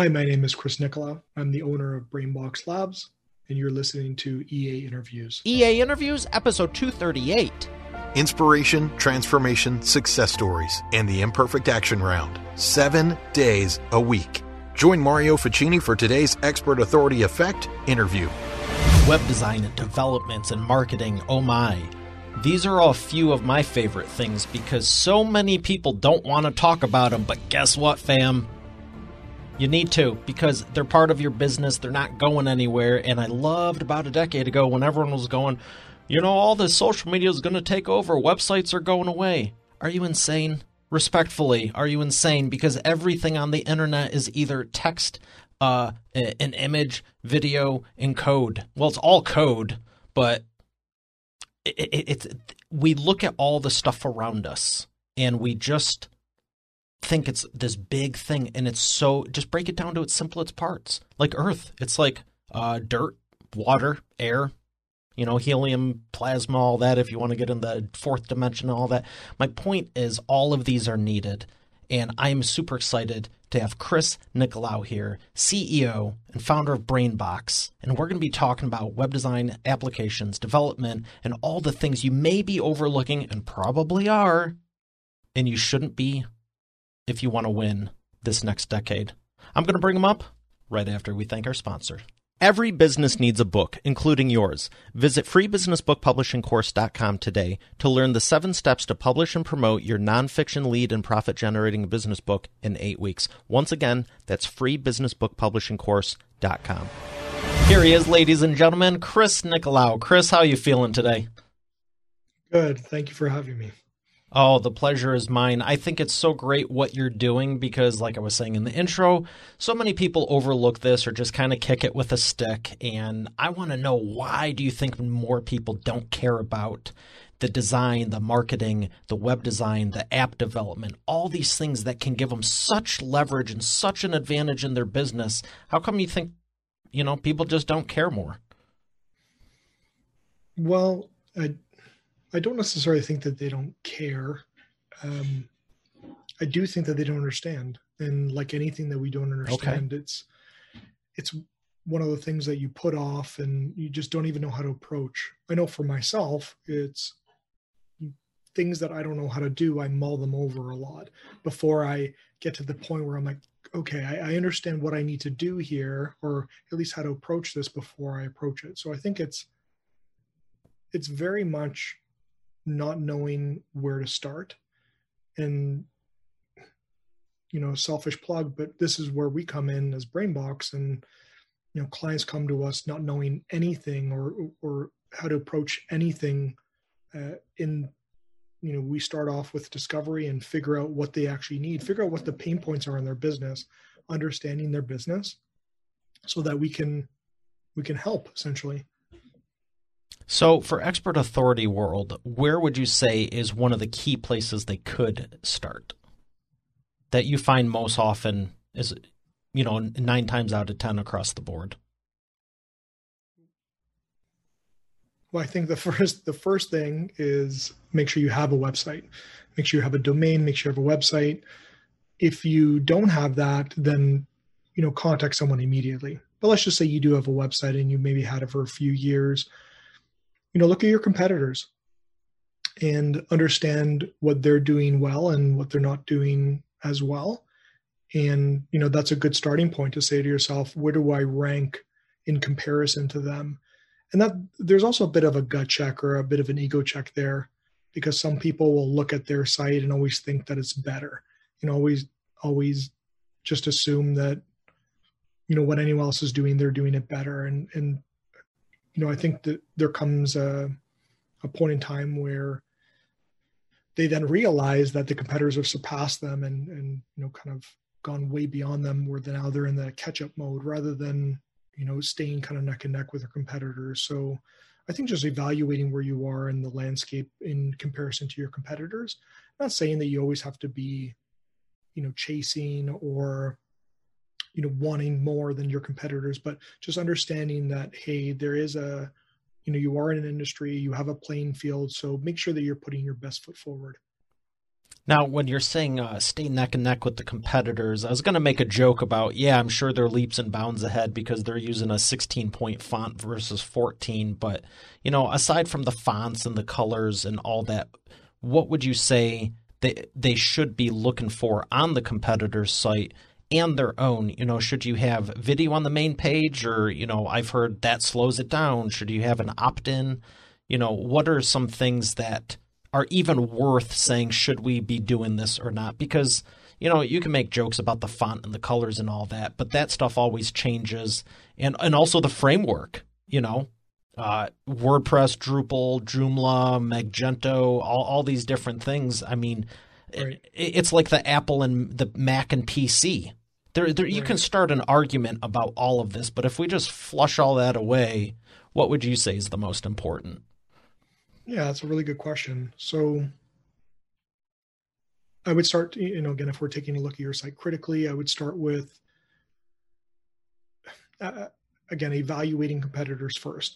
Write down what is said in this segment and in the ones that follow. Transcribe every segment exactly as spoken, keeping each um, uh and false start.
Hi, my name is Chris Nicolau. I'm the owner of Brainbox Labs, and you're listening to E A Interviews. E A Interviews, episode two thirty-eight. Inspiration, transformation, success stories, and the Imperfect Action Round. Seven days a week. Join Mario Ficini for today's Expert Authority Effect interview. Web design and developments and marketing, oh my. These are a few of my favorite things because so many people don't want to talk about them, but guess what, fam? You need to, because they're part of your business. They're not going anywhere. And I loved about a decade ago when everyone was going, you know, all this social media is going to take over. Websites are going away. Are you insane? Respectfully, are you insane? Because everything on the internet is either text, uh, an image, video, and code. Well, it's all code, but it, it, it's we look at all the stuff around us and we just think it's this big thing, and it's so, just break it down to its simplest parts. Like Earth, it's like uh, dirt, water, air, you know, helium, plasma, all that, if you want to get in the fourth dimension, all that. My point is all of these are needed, and I'm super excited to have Chris Nicolau here, C E O and founder of Brainbox, and we're going to be talking about web design, applications, development, and all the things you may be overlooking, and probably are, and you shouldn't be if you want to win this next decade. I'm going to bring them up right after we thank our sponsor. Every business needs a book, including yours. Visit free business book publishing course dot com today to learn the seven steps to publish and promote your nonfiction lead and profit-generating business book in eight weeks. Once again, that's free business book publishing course dot com. Here he is, ladies and gentlemen, Chris Nicolau. Chris, how are you feeling today? Good. Thank you for having me. Oh, the pleasure is mine. I think it's so great what you're doing because, like I was saying in the intro, so many people overlook this or just kind of kick it with a stick. And I want to know, why do you think more people don't care about the design, the marketing, the web design, the app development, all these things that can give them such leverage and such an advantage in their business? How come you think, you know, people just don't care more? Well, I I don't necessarily think that they don't care. Um, I do think that they don't understand. And like anything that we don't understand, okay. it's it's one of the things that you put off and you just don't even know how to approach. I know for myself, it's things that I don't know how to do, I mull them over a lot before I get to the point where I'm like, okay, I, I understand what I need to do here, or at least how to approach this before I approach it. So I think it's it's very much not knowing where to start. And, you know, selfish plug, but this is where we come in as Brainbox, and, you know, clients come to us not knowing anything or, or how to approach anything. Uh, in, you know, we start off with discovery and figure out what they actually need, figure out what the pain points are in their business, understanding their business so that we can, we can help essentially. So for Expert Authority World, where would you say is one of the key places they could start that you find most often is, you know, nine times out of ten across the board? Well, I think the first the first thing is make sure you have a website. Make sure you have a domain, make sure you have a website. If you don't have that, then, you know, contact someone immediately. But let's just say you do have a website and you maybe had it for a few years. You know, look at your competitors and understand what they're doing well and what they're not doing as well. And, you know, that's a good starting point to say to yourself, where do I rank in comparison to them? And that there's also a bit of a gut check or a bit of an ego check there, because some people will look at their site and always think that it's better. You know, always, always just assume that, you know, what anyone else is doing, they're doing it better. And, and, you know, I think that there comes a, a point in time where they then realize that the competitors have surpassed them and, and, you know, kind of gone way beyond them, where now they're in the catch-up mode rather than, you know, staying kind of neck and neck with their competitors. So I think just evaluating where you are in the landscape in comparison to your competitors, not saying that you always have to be, you know, chasing or, you know, wanting more than your competitors, but just understanding that, hey, there is a, you know, you are in an industry, you have a playing field, so make sure that you're putting your best foot forward. Now, when you're saying uh, stay neck and neck with the competitors, I was going to make a joke about, yeah, I'm sure they're leaps and bounds ahead because they're using a sixteen-point font versus fourteen. But, you know, aside from the fonts and the colors and all that, what would you say they, they should be looking for on the competitor's site and their own? You know, should you have video on the main page or, you know, I've heard that slows it down. Should you have an opt-in? You know, what are some things that are even worth saying, should we be doing this or not? Because, you know, you can make jokes about the font and the colors and all that, but that stuff always changes. And and also the framework, you know, uh, WordPress, Drupal, Joomla, Magento, all, all these different things. I mean, right. it, it's like the Apple and the Mac and P C. There, there, right. You can start an argument about all of this, but if we just flush all that away, what would you say is the most important? Yeah, that's a really good question. So I would start, you know, again, if we're taking a look at your site critically, I would start with, uh, again, evaluating competitors first.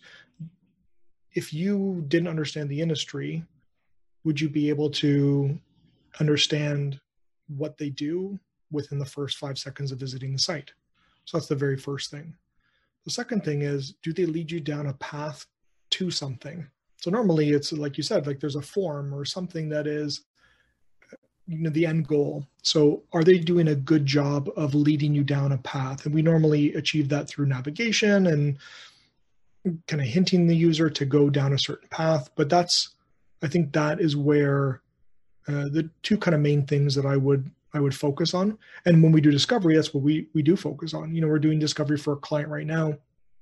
If you didn't understand the industry, would you be able to understand what they do within the first five seconds of visiting the site? So that's the very first thing. The second thing is, do they lead you down a path to something? So normally it's like you said, like there's a form or something that is, you know, the end goal. So are they doing a good job of leading you down a path? And we normally achieve that through navigation and kind of hinting the user to go down a certain path. But that's, I think that is where uh, the two kind of main things that I would I would focus on. And when we do discovery, that's what we we do focus on. You know, we're doing discovery for a client right now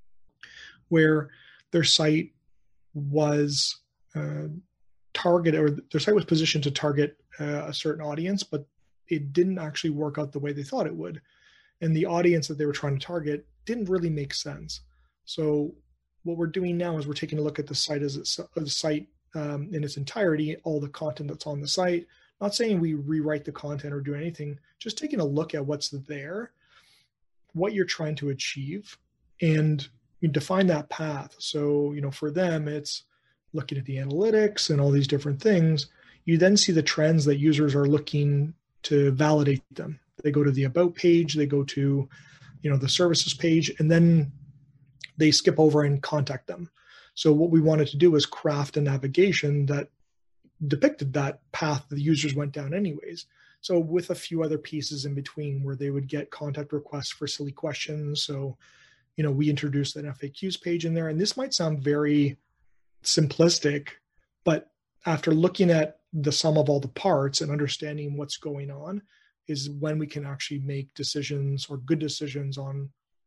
where their site was uh, targeted, or their site was positioned to target uh, a certain audience, but it didn't actually work out the way they thought it would. And the audience that they were trying to target didn't really make sense. So what we're doing now is we're taking a look at the site as it's, the site um, in its entirety, all the content that's on the site. Not saying we rewrite the content or do anything, just taking a look at what's there, what you're trying to achieve, and you define that path. So, you know, for them, it's looking at the analytics and all these different things. You then see the trends that users are looking to validate them. They go to the about page, they go to, you know, the services page, and then they skip over and contact them. So what we wanted to do was craft a navigation that depicted that path the users went down anyways. So with a few other pieces in between where they would get contact requests for silly questions. So, you know, we introduced an F A Qs page in there, and this might sound very simplistic, but after looking at the sum of all the parts and understanding what's going on is when we can actually make decisions or good decisions on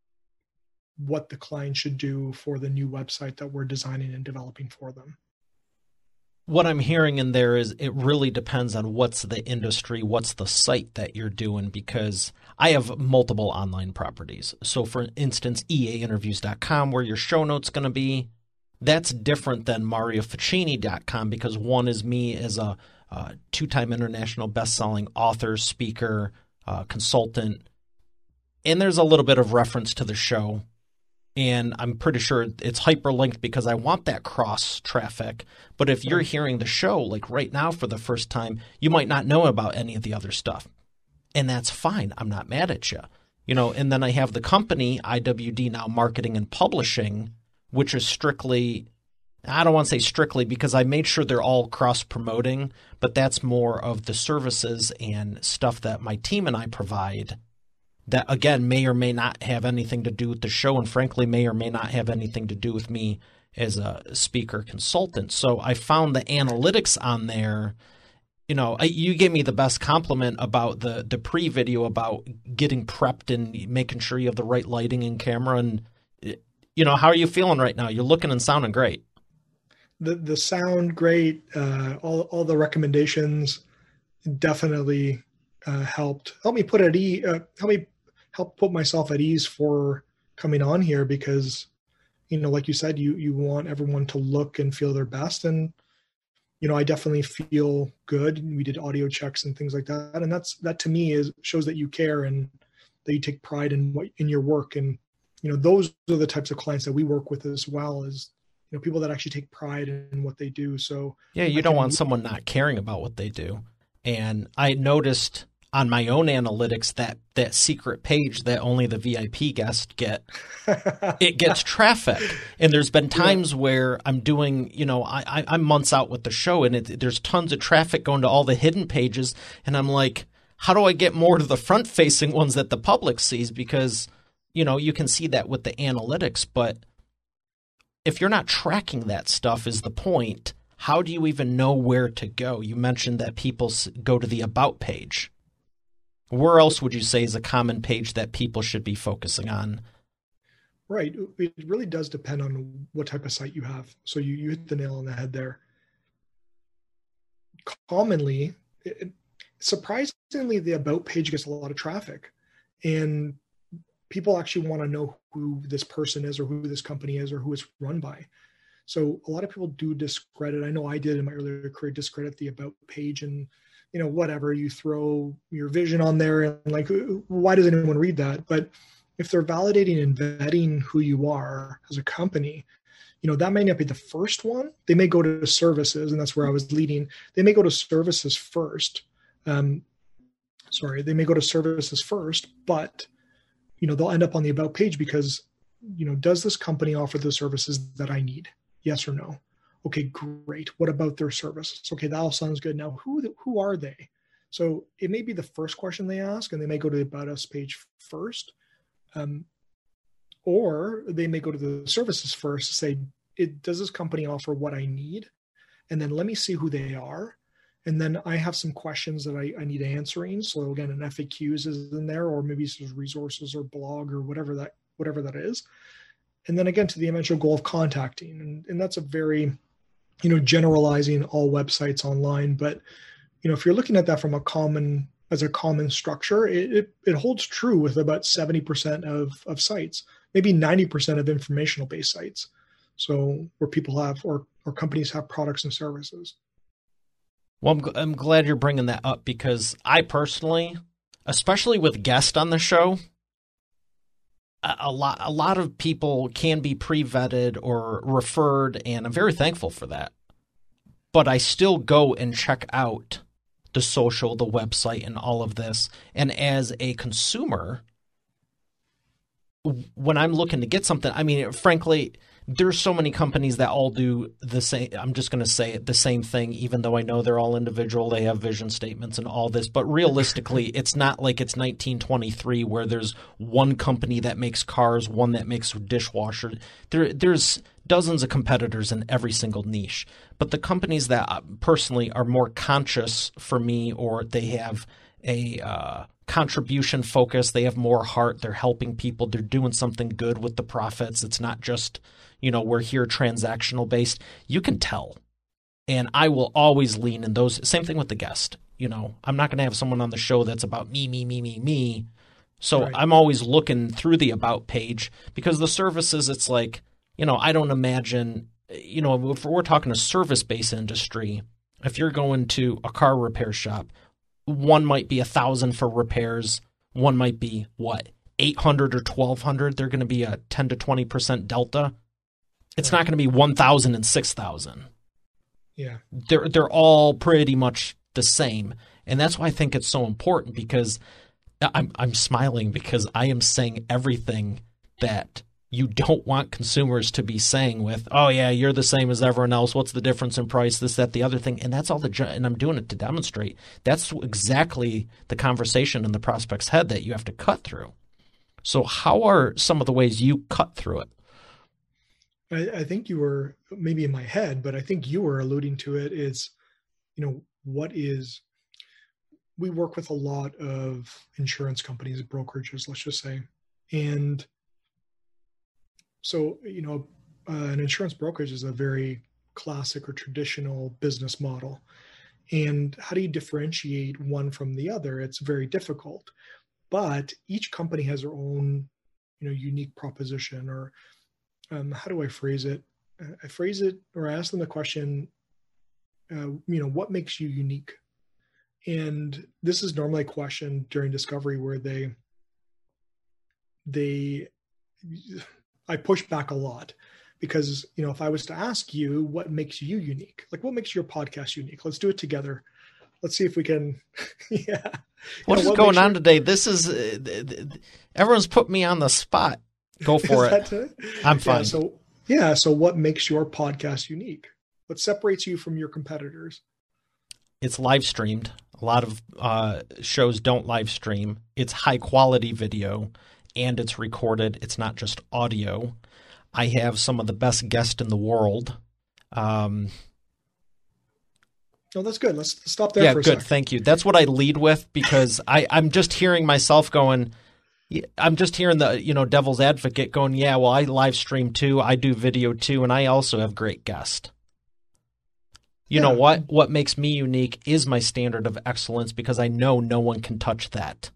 what the client should do for the new website that we're designing and developing for them. What I'm hearing in there is it really depends on what's the industry, what's the site that you're doing, because I have multiple online properties. So for instance, E A interviews dot com, where your show note's going to be, that's different than Mario Ficini dot com because one is me as a uh, two-time international best-selling author, speaker, uh, consultant, and there's a little bit of reference to the show. And I'm pretty sure it's hyperlinked because I want that cross traffic. But if you're hearing the show like right now for the first time, you might not know about any of the other stuff. And that's fine. I'm not mad at you. You know, and then I have the company, I W D Now Marketing and Publishing, which is strictly, I don't want to say strictly because I made sure they're all cross-promoting, but that's more of the services and stuff that my team and I provide that, again, may or may not have anything to do with the show and, frankly, may or may not have anything to do with me as a speaker consultant. So I found the analytics on there. You know, I, you gave me the best compliment about the, the pre-video about getting prepped and making sure you have the right lighting and camera. And, you know, how are you feeling right now? You're looking and sounding great. The the sound great. Uh, all all the recommendations definitely uh, helped. Help me put it at ease. Uh, help me help put myself at ease for coming on here because, you know, like you said, you you want everyone to look and feel their best, and you know, I definitely feel good. We did audio checks and things like that, and that's that to me is shows that you care and that you take pride in what in your work. And you know, those are the types of clients that we work with as well as, you know, people that actually take pride in what they do. So yeah, you I don't can, want someone not caring about what they do. And I noticed on my own analytics that that secret page that only the V I P guests get, it gets traffic. And there's been times yeah. where I'm doing, you know, I, I, I'm months out with the show and it, there's tons of traffic going to all the hidden pages. And I'm like, how do I get more to the front facing ones that the public sees? Because, you know, you can see that with the analytics, but if you're not tracking that stuff is the point, how do you even know where to go? You mentioned that people go to the About page. Where else would you say is a common page that people should be focusing on? Right. It really does depend on what type of site you have. So you, you hit the nail on the head there. Commonly, it, surprisingly, the About page gets a lot of traffic. And people actually want to know who this person is or who this company is or who it's run by. So a lot of people do discredit. I know I did in my earlier career, discredit the About page and, you know, whatever, you throw your vision on there and like, why does anyone read that? But if they're validating and vetting who you are as a company, you know, that may not be the first one. They may go to services, and that's where I was leading. They may go to services first. Um, sorry, they may go to services first, but, you know, they'll end up on the About page because, you know, does this company offer the services that I need? Yes or no? Okay, great. What about their services? Okay, that all sounds good. Now, who who are they? So it may be the first question they ask, and they may go to the About Us page first, um, or they may go to the services first to say, it, does this company offer what I need? And then let me see who they are. And then I have some questions that I, I need answering. So again, an F A Qs is in there, or maybe some resources or blog or whatever that whatever that is. And then again, to the eventual goal of contacting. And, and that's a very, you know, generalizing all websites online. But, you know, if you're looking at that from a common, as a common structure, it, it, it holds true with about seventy percent of, of sites, maybe ninety percent of informational based sites. So where people have, or, or companies have products and services. Well, I'm, I'm glad you're bringing that up because I personally, especially with guests on the show, a lot a lot of people can be pre-vetted or referred, and I'm very thankful for that. But I still go and check out the social, the website, and all of this. And as a consumer, when I'm looking to get something, I mean, frankly, there's so many companies that all do the same. I'm just going to say it, the same thing, even though I know they're all individual. They have vision statements and all this. But realistically, it's not like it's nineteen twenty-three where there's one company that makes cars, one that makes dishwasher. There, there's dozens of competitors in every single niche. But the companies that personally are more conscious for me, or they have a uh, contribution focus, they have more heart, they're helping people, they're doing something good with the profits. It's not just, you know, we're here transactional based. You can tell. And I will always lean in those. Same thing with the guest. You know, I'm not going to have someone on the show that's about me, me, me, me, me. So right. I'm always looking through the About page because the services, it's like, you know, I don't imagine, you know, if we're talking a service-based industry, if you're going to a car repair shop, one might be a thousand for repairs. One might be what, eight hundred or twelve hundred. They're going to be a ten to twenty percent delta. It's right. Not going to be one thousand and six thousand. Yeah. They're, they're all pretty much the same. And that's why I think it's so important, because I'm, I'm smiling because I am saying everything that you don't want consumers to be saying with, oh yeah, you're the same as everyone else. What's the difference in price? This, that, the other thing. And that's all the, and I'm doing it to demonstrate. That's exactly the conversation in the prospect's head that you have to cut through. So how are some of the ways you cut through it? I, I think you were maybe in my head, but I think you were alluding to it is, you know, what is, we work with a lot of insurance companies, brokerages, let's just say. And so, you know, uh, an insurance brokerage is a very classic or traditional business model. And how do you differentiate one from the other? It's very difficult. But each company has their own, you know, unique proposition, or um, how do I phrase it? I phrase it, or I ask them the question, uh, you know, what makes you unique? And this is normally a question during discovery where they, they, I push back a lot because, you know, if I was to ask you what makes you unique, like what makes your podcast unique, let's do it together. let's see if we can. Yeah. What you know, is going sure, on today? This is uh, everyone's put me on the spot. Go for it. To, I'm fine. Yeah, so yeah. So what makes your podcast unique? What separates you from your competitors? It's live streamed. A lot of uh, shows don't live stream. It's high quality video and it's recorded. It's not just audio. I have some of the best guests in the world. Um, no, that's good. Let's stop there yeah, for a good. second. Thank you. That's what I lead with because I, I'm just hearing myself going, I'm just hearing the, you know, devil's advocate going, yeah, well, I live stream too. I do video too. And I also have great guests. You yeah. know what? What makes me unique is my standard of excellence because I know no one can touch that.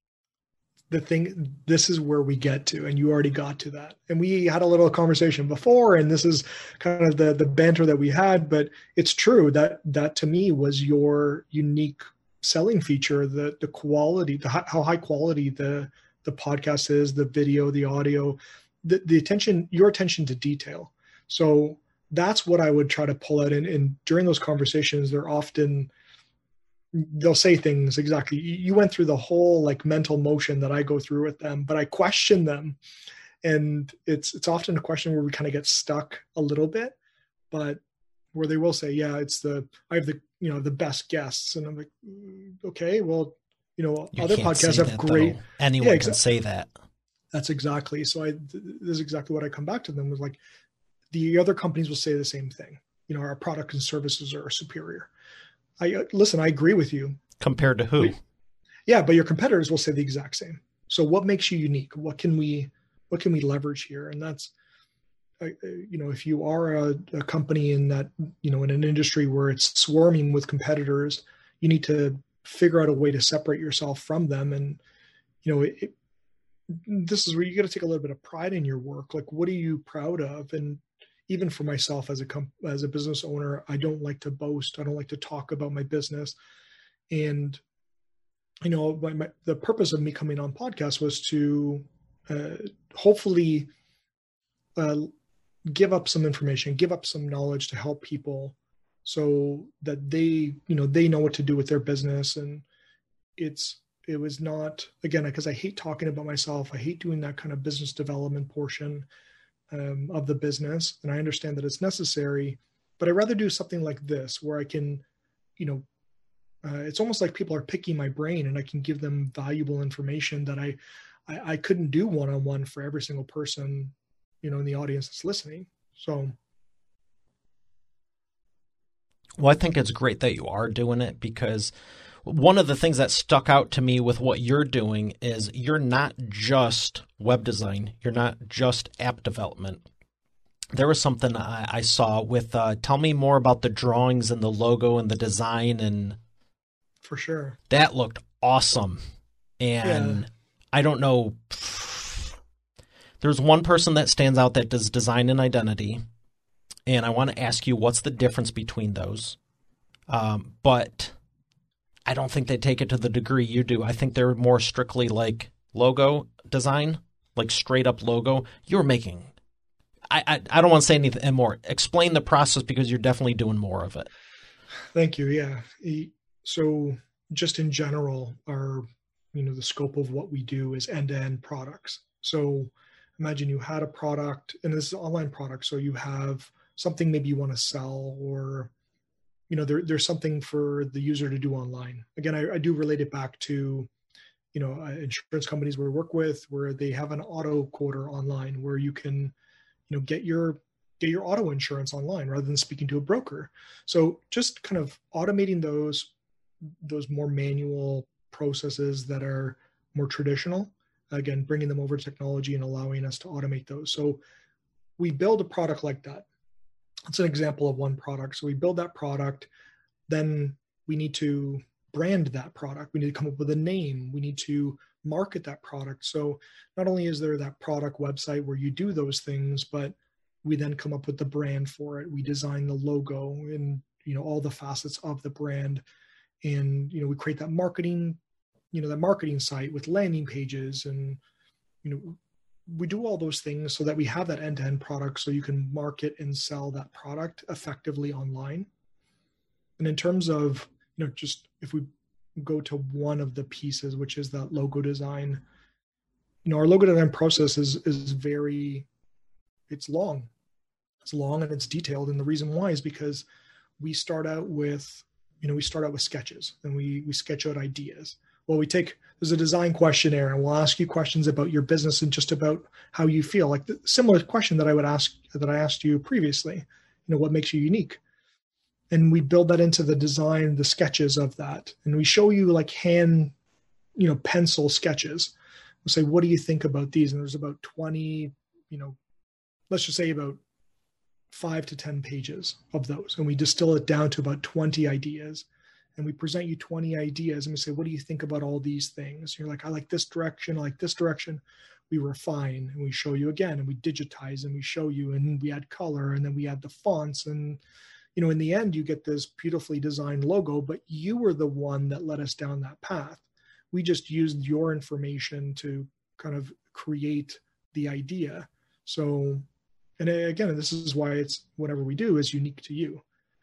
The thing, this is where we get to, and you already got to that. And we had a little conversation before, and this is kind of the the banter that we had, but it's true that that to me was your unique selling feature, the the quality, the how high quality the the podcast is, the video, the audio, the, the attention, your attention to detail. So that's what I would try to pull out. And, and during those conversations, they're often, they'll say things exactly. You went through the whole like mental motion that I go through with them, but I question them. And it's, it's often a question where we kind of get stuck a little bit, but where they will say, yeah, it's the, I have the, you know, the best guests. And I'm like, okay, well, you know, you other podcasts have that, great, though. Anyone yeah, exa- can say that. That's exactly. So I, this is exactly what I come back to them with, like, the other companies will say the same thing. You know, our product and services are superior. I listen, I agree with you. Compared to who? Yeah, but your competitors will say the exact same. So what makes you unique? What can we, what can we leverage here? And that's, you know, if you are a, a company in that, you know, in an industry where it's swarming with competitors, you need to figure out a way to separate yourself from them. And, you know, it, it, this is where you got to take a little bit of pride in your work. Like, what are you proud of? And even for myself as a comp- as a business owner, I don't like to boast. I don't like to talk about my business. And, you know, my, my, the purpose of me coming on podcast was to uh, hopefully uh, give up some information, give up some knowledge to help people so that they, you know, they know what to do with their business. And it's, it was not, again, because I hate talking about myself. I hate doing that kind of business development portion Um, of the business. And I understand that it's necessary, but I'd rather do something like this where I can, you know, uh, it's almost like people are picking my brain and I can give them valuable information that I, I, I couldn't do one-on-one for every single person, you know, in the audience that's listening. So. Well, I think it's great that you are doing it because one of the things that stuck out to me with what you're doing is you're not just web design. You're not just app development. There was something I, I saw with, uh, tell me more about the drawings and the logo and the design. And for sure, that looked awesome. And yeah. I don't know. There's one person that stands out that does design and identity. And I want to ask you, what's the difference between those? Um, but I don't think they take it to the degree you do. I think they're more strictly like logo design, like straight up logo. You're making, I, I, I don't want to say anything more. Explain the process because you're definitely doing more of it. Thank you. Yeah. So just in general, our, you know, the scope of what we do is end-to-end products. So imagine you had a product, and this is an online product. So you have something maybe you want to sell, or you know, there, there's something for the user to do online. Again, I, I do relate it back to, you know, uh, insurance companies we work with where they have an auto quoter online where you can, you know, get your, get your auto insurance online rather than speaking to a broker. So just kind of automating those, those more manual processes that are more traditional, again, bringing them over to technology and allowing us to automate those. So we build a product like that. It's an example of one product. So we build that product, then we need to brand that product. We need to come up with a name. We need to market that product. So not only is there that product website where you do those things, but we then come up with the brand for it. We design the logo and, you know, all the facets of the brand. And, you know, we create that marketing, you know, that marketing site with landing pages, and, you know, we do all those things so that we have that end-to-end product so you can market and sell that product effectively online. And in terms of you know, just if we go to one of the pieces, which is that logo design, you know, our logo design process is is very, it's long. It's long and it's detailed. And the reason why is because we start out with, you know, we start out with sketches and we we sketch out ideas. Well, we take, there's a design questionnaire and we'll ask you questions about your business and just about how you feel. Like the similar question that I would ask, that I asked you previously, you know, what makes you unique? And we build that into the design, the sketches of that. And we show you like hand, you know, pencil sketches. We'll say, what do you think about these? And there's about twenty, you know, let's just say about five to ten pages of those. And we distill it down to about twenty ideas. And we present you twenty ideas and we say, what do you think about all these things? You're like, I like this direction, I like this direction. We refine and we show you again and we digitize and we show you and we add color and then we add the fonts. And, you know, in the end, you get this beautifully designed logo, but you were the one that led us down that path. We just used your information to kind of create the idea. So, and again, this is why it's whatever we do is unique to you.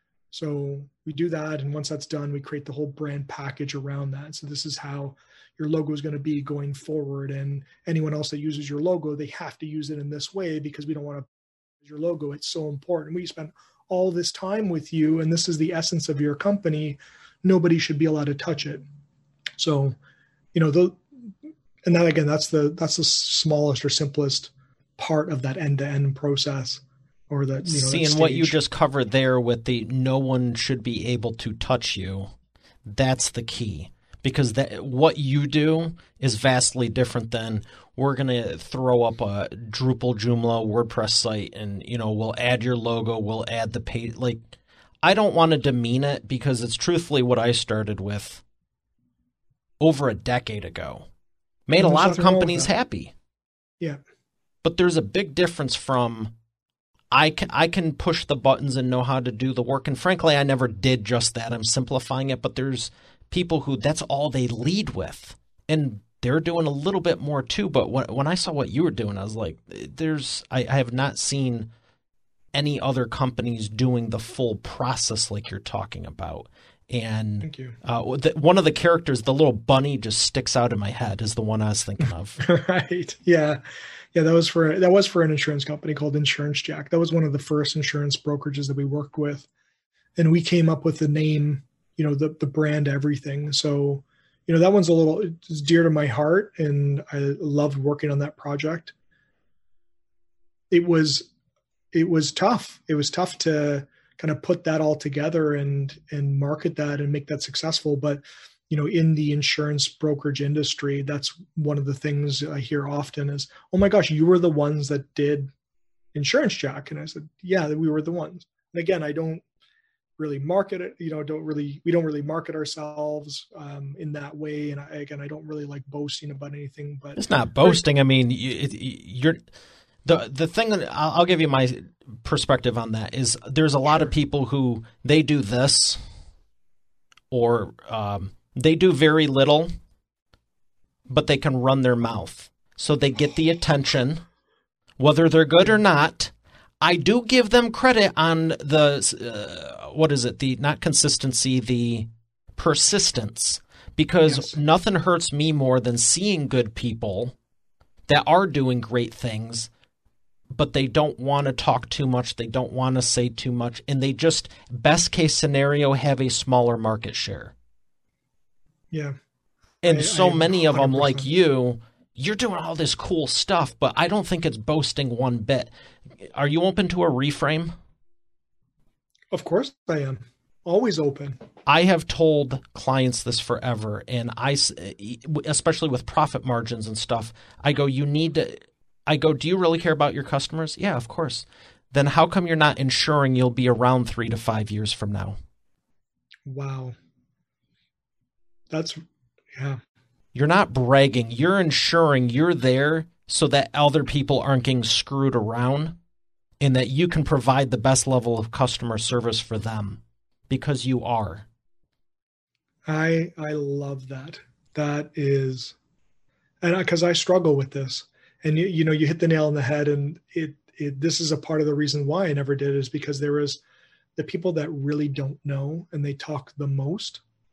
So we do that. And once that's done, we create the whole brand package around that. So this is how your logo is going to be going forward. And anyone else that uses your logo, they have to use it in this way because we don't want to use your logo. It's so important. We spend all this time with you and this is the essence of your company. Nobody should be allowed to touch it. So, you know, the, and then again, that's the, that's the smallest or simplest part of that end-to-end process. Or that, you know, seeing what you just covered there with the no one should be able to touch you, that's the key. Because that what you do is vastly different than we're going to throw up a Drupal Joomla WordPress site and, you know, we'll add your logo, we'll add the page. Like, I don't want to demean it because it's truthfully what I started with over a decade ago. Made a lot of companies happy. Yeah. But there's a big difference from I can, I can push the buttons and know how to do the work. And frankly, I never did just that. I'm simplifying it. But there's people who that's all they lead with. And they're doing a little bit more too. But when, when I saw what you were doing, I was like, there's I, I have not seen any other companies doing the full process like you're talking about. And Thank you. Uh, the, one of the characters, the little bunny, just sticks out in my head is the one I was thinking of. Right. Yeah. Yeah, that was for that was for an insurance company called Insurance Jack. That was one of the first insurance brokerages that we worked with, and we came up with the name, you know, the the brand, everything. So, you know, that one's a little it's dear to my heart, and I loved working on that project. It was it was tough. It was tough to kind of put that all together and and market that and make that successful, but you know, in the insurance brokerage industry, that's one of the things I hear often is, oh my gosh, you were the ones that did Insurance Jack. And I said, yeah, we were the ones. And again, I don't really market it, you know, don't really, we don't really market ourselves um, in that way. And I, again, I don't really like boasting about anything, but it's not boasting. I mean, you, it, you're the, the thing that I'll, I'll give you my perspective on that is there's a lot Sure. of people who they do this or, um, they do very little, but they can run their mouth. So they get the attention, whether they're good or not. I do give them credit on the, uh, what is it, the not consistency, the persistence. Because Yes. nothing hurts me more than seeing good people that are doing great things, but they don't want to talk too much, they don't want to say too much, and they just, best case scenario, have a smaller market share. Yeah. And I- so I many of them, one hundred like percent. you, you're doing all this cool stuff, but I don't think it's boasting one bit. Are you open to a reframe? Of course I am. Always open. I have told clients this forever, and I, s- especially with profit margins and stuff, I go, you need to, I go, do you really care about your customers? Yeah, of course. Then how come you're not ensuring you'll be around three to five years from now? Wow. That's, yeah. You're not bragging. You're ensuring you're there so that other people aren't getting screwed around and that you can provide the best level of customer service for them because you are. I I love that. That is, and because I, I struggle with this, and you, you know, you hit the nail on the head, and it it this is a part of the reason why I never did is because there is the people that really don't know and they talk the most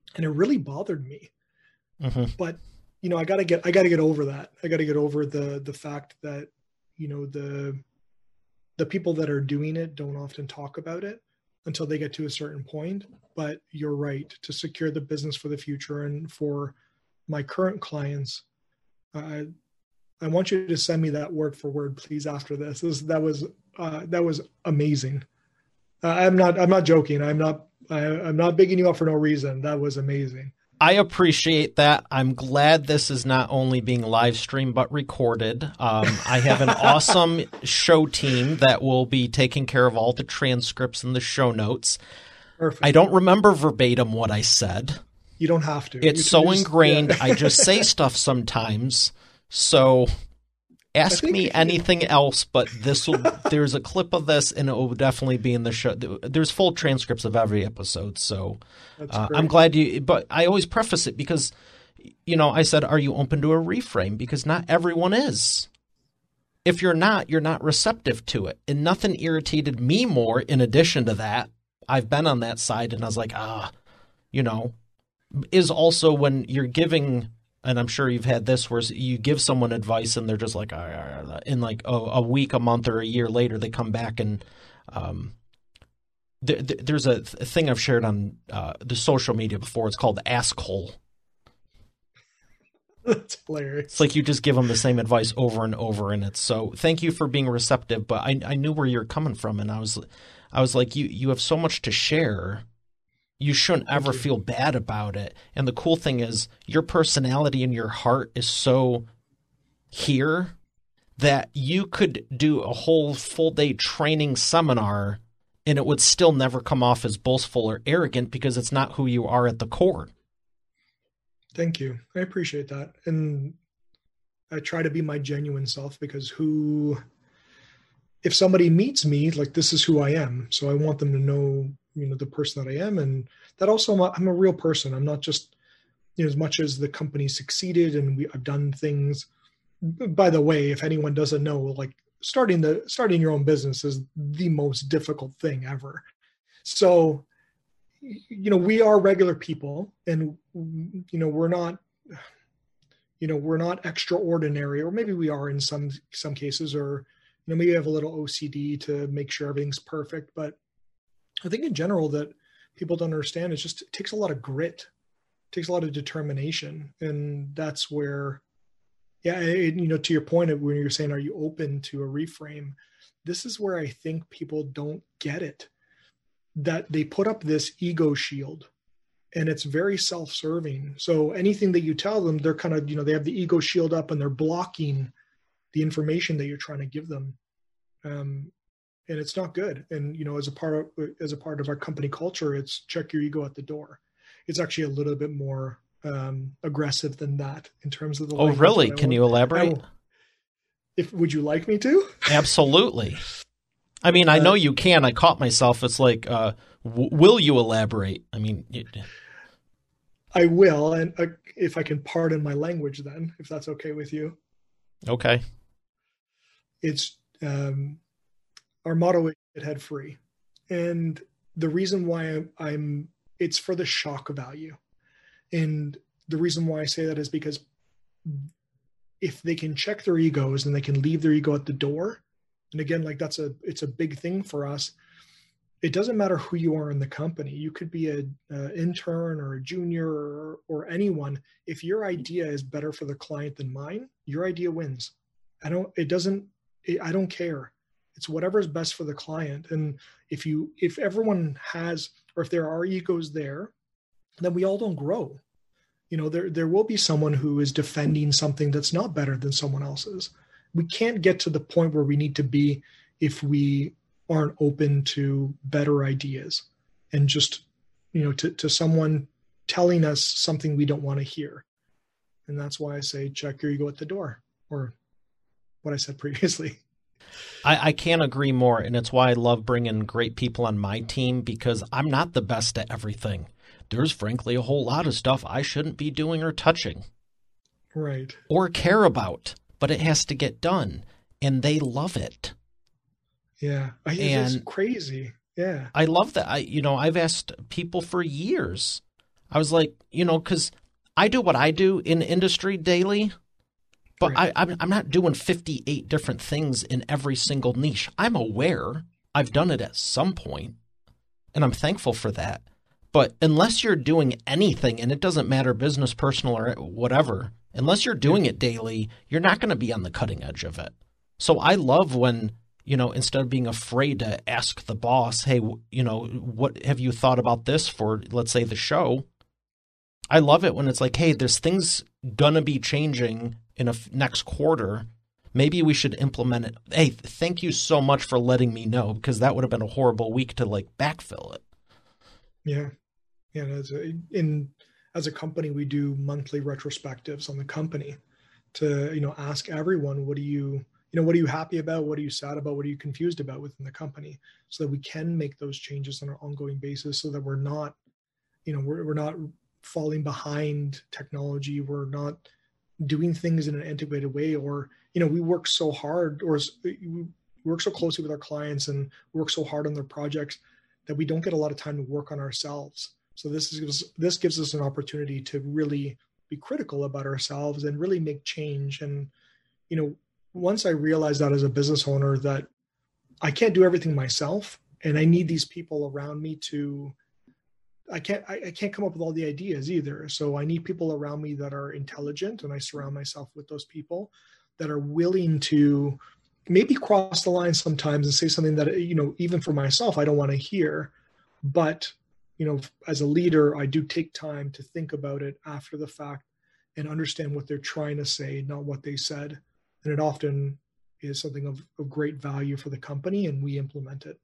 And it really bothered me. Mm-hmm. But, you know, I gotta get, I gotta get over that. I gotta get over the, the fact that, you know, the, the people that are doing it don't often talk about it until they get to a certain point. But you're right, to secure the business for the future and for my current clients, I, I want you to send me that word for word, please, after this. this that was, uh, that was amazing. Uh, I'm not, I'm not joking. I'm not, I, I'm not bigging you up for no reason. That was amazing. I appreciate that. I'm glad this is not only being live streamed, but recorded. Um, I have an awesome show team that will be taking care of all the transcripts and the show notes. Perfect. I don't remember verbatim what I said. You don't have to. It's You so just- ingrained. yeah. I just say stuff sometimes. So ask think me if you- anything else, but this will. There's a clip of this, and it will definitely be in the show. There's full transcripts of every episode, so That's uh, great. I'm glad you. But I always preface it because, you know, I said, "Are you open to a reframe?" Because not everyone is. If you're not, you're not receptive to it, and nothing irritated me more. In addition to that, I've been on that side, and I was like, ah, you know, is also when you're giving. And I'm sure you've had this where you give someone advice and they're just like, ah, ah, ah, in like a, a week, a month, or a year later, they come back and um, th- th- there's a, th- a thing I've shared on uh, the social media before. It's called Ask Hole. That's hilarious. It's like you just give them the same advice over and over, and it's so. Thank you for being receptive, but I, I knew where you're coming from, and I was, I was like, you you have so much to share. You shouldn't ever you. feel bad about it. And the cool thing is your personality and your heart is so here that you could do a whole full day training seminar and it would still never come off as boastful or arrogant because it's not who you are at the core. Thank you. I appreciate that. And I try to be my genuine self because who, if somebody meets me, like this is who I am. So I want them to know, you know, the person that I am. And that also I'm a, I'm a real person. I'm not just, you know, as much as the company succeeded and we, I've done things, by the way, if anyone doesn't know, like starting the, starting your own business is the most difficult thing ever. So, you know, we are regular people and, you know, we're not, you know, we're not extraordinary, or maybe we are in some, some cases, or, you know, maybe we have a little O C D to make sure everything's perfect. But I think in general that people don't understand, it's just, it takes a lot of grit, it takes a lot of determination. And that's where, yeah, it, you know, to your point of when you're saying, are you open to a reframe? This is where I think people don't get it, that they put up this ego shield and it's very self-serving. So anything that you tell them, they're kind of, you know, they have the ego shield up and they're blocking the information that you're trying to give them. Um, and it's not good. And, you know, as a part of, as a part of our company culture, it's check your ego at the door. It's actually a little bit more um, aggressive than that in terms of the. Oh, really? Can you elaborate? If, would you like me to? Absolutely. I mean, I know you can. I caught myself. It's like, uh, w- will you elaborate? I mean, you... I will. And uh, if I can pardon my language then, if that's okay with you. Okay. It's, um, our motto is get head free. And the reason why I'm, I'm, it's for the shock value. And the reason why I say that is because if they can check their egos and they can leave their ego at the door, and again, like that's a, it's a big thing for us. It doesn't matter who you are in the company. You could be a, a intern or a junior or, or anyone. If your idea is better for the client than mine, your idea wins. I don't, it doesn't, it, I don't care. It's whatever is best for the client. And if you, if everyone has, or if there are egos there, then we all don't grow. You know, there, there will be someone who is defending something that's not better than someone else's. We can't get to the point where we need to be if we aren't open to better ideas and just, you know, to, to someone telling us something we don't want to hear. And that's why I say, check your ego at the door, or what I said previously. I, I can't agree more. And it's why I love bringing great people on my team, because I'm not the best at everything. There's frankly a whole lot of stuff I shouldn't be doing or touching. Right. Or care about, but it has to get done. And they love it. Yeah. It's And crazy. Yeah. I love that. I, you know, I've asked people for years. I was like, you know, because I do what I do in industry daily, but Right. I, I'm, I'm not doing fifty-eight different things in every single niche. I'm aware I've done it at some point, and I'm thankful for that. But unless you're doing anything, and it doesn't matter business, personal, or whatever, unless you're doing it daily, you're not going to be on the cutting edge of it. So I love when, you know, instead of being afraid to ask the boss, hey, you know, what have you thought about this for, let's say, the show? I love it when it's like, hey, there's things going to be changing in a f- next quarter. Maybe we should implement it. Hey, thank you so much for letting me know, because that would have been a horrible week to like backfill it. Yeah. Yeah. And as a, in, as a company, we do monthly retrospectives on the company to, you know, ask everyone, what do you, you know, what are you happy about? What are you sad about? What are you confused about within the company, so that we can make those changes on an ongoing basis, so that we're not, you know, we're, we're not falling behind technology. We're not doing things in an integrated way, or, you know, we work so hard, or we work so closely with our clients and work so hard on their projects that we don't get a lot of time to work on ourselves. So this is, this gives us an opportunity to really be critical about ourselves and really make change. And, you know, once I realized that as a business owner, that I can't do everything myself, and I need these people around me to, I can't, I, I can't come up with all the ideas either. So I need people around me that are intelligent, and I surround myself with those people that are willing to maybe cross the line sometimes and say something that, you know, even for myself, I don't want to hear. But, you know, as a leader, I do take time to think about it after the fact and understand what they're trying to say, not what they said. And it often is something of, of great value for the company, and we implement it.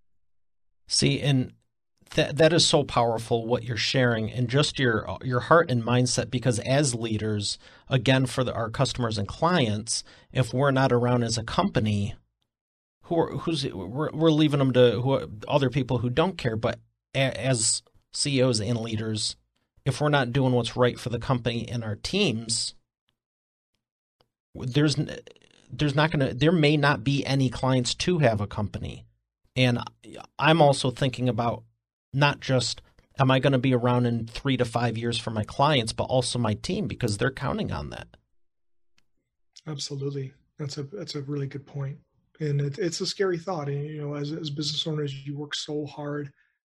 See, and that that is so powerful what you're sharing, and just your your heart and mindset, because as leaders, again, for the, our customers and clients, if we're not around as a company, who are, who's we're, we're leaving them to who, other people who don't care. But a, as C E Os and leaders, if we're not doing what's right for the company and our teams, there's there's not going to there may not be any clients to have a company. And I'm also thinking about not just, am I going to be around in three to five years for my clients, but also my team, because they're counting on that. Absolutely. That's a, that's a really good point. And it, it's a scary thought. And, you know, as, as business owners, you work so hard,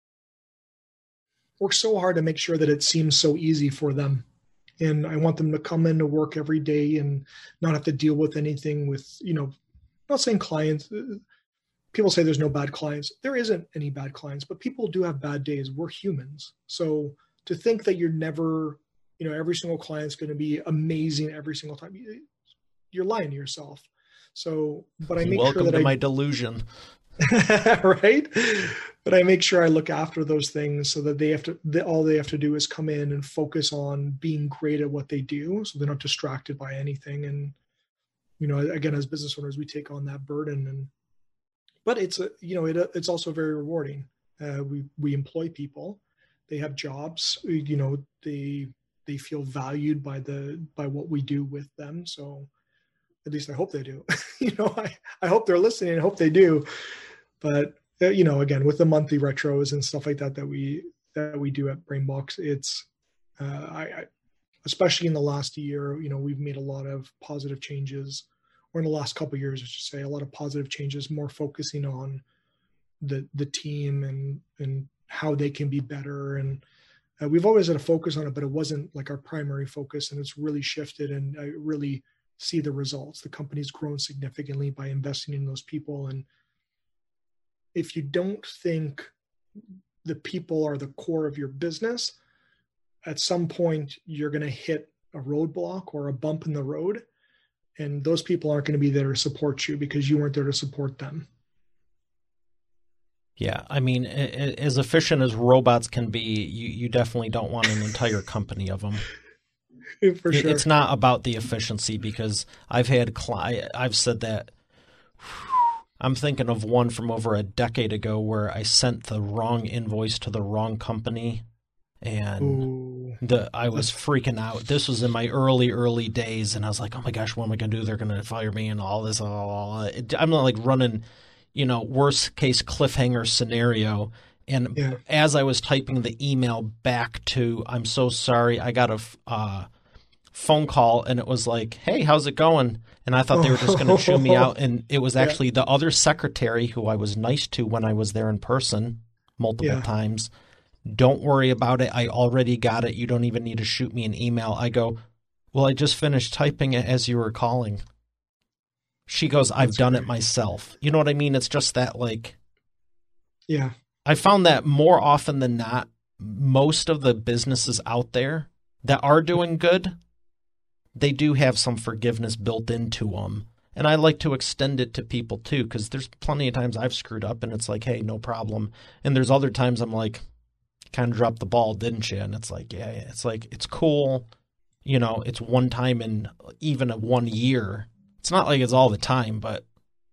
work so hard to make sure that it seems so easy for them. And I want them to come in to work every day and not have to deal with anything with, you know, I'm not saying clients, people say there's no bad clients. There isn't any bad clients, but people do have bad days. We're humans. So to think that you're never, you know, every single client's going to be amazing every single time, you're lying to yourself. So, but I make Welcome sure that to I, my delusion. right? But I make sure I look after those things so that they have to, they, all they have to do is come in and focus on being great at what they do. So they're not distracted by anything. And, you know, again, as business owners, we take on that burden, and, but it's a, you know, it, it's also very rewarding. Uh, we, we employ people, they have jobs, you know, they, they feel valued by the, by what we do with them. So at least I hope they do. you know, I, I hope they're listening. I hope they do. But, uh, you know, again, with the monthly retros and stuff like that, that we, that we do at BrainBox, it's, uh, I, I, especially in the last year, you know, we've made a lot of positive changes, or in the last couple of years, I should say, a lot of positive changes, more focusing on the, the team and, and how they can be better. And uh, we've always had a focus on it, but it wasn't like our primary focus, and it's really shifted. And I really see the results. The company's grown significantly by investing in those people. And if you don't think the people are the core of your business, at some point you're going to hit a roadblock or a bump in the road, and those people aren't going to be there to support you because you weren't there to support them. Yeah, I mean, as efficient as robots can be, you, you definitely don't want an entire company of them. For sure. It's not about the efficiency, because I've had cli- I've said that. I'm thinking of one from over a decade ago where I sent the wrong invoice to the wrong company, and Ooh. the I was freaking out. This was in my early, early days, and I was like, oh my gosh, what am I going to do? They're going to fire me and all this. All, all. I'm not like running, you know, worst case cliffhanger scenario. And Yeah. as I was typing the email back to, I'm so sorry, I got a uh, phone call and it was like, hey, how's it going? And I thought they were just going to chew me out. And it was actually yeah. the other secretary who I was nice to when I was there in person multiple yeah. times. Don't worry about it. I already got it. You don't even need to shoot me an email. I go, well, I just finished typing it as you were calling. She goes, I've That's done great. It myself. You know what I mean? It's just that like, yeah. I found that more often than not, most of the businesses out there that are doing good, they do have some forgiveness built into them. And I like to extend it to people too, because there's plenty of times I've screwed up and it's like, hey, no problem. And there's other times I'm like, kind of dropped the ball, didn't you? And it's like, yeah, it's like, it's cool. You know, it's one time in even a one year. It's not like it's all the time, but.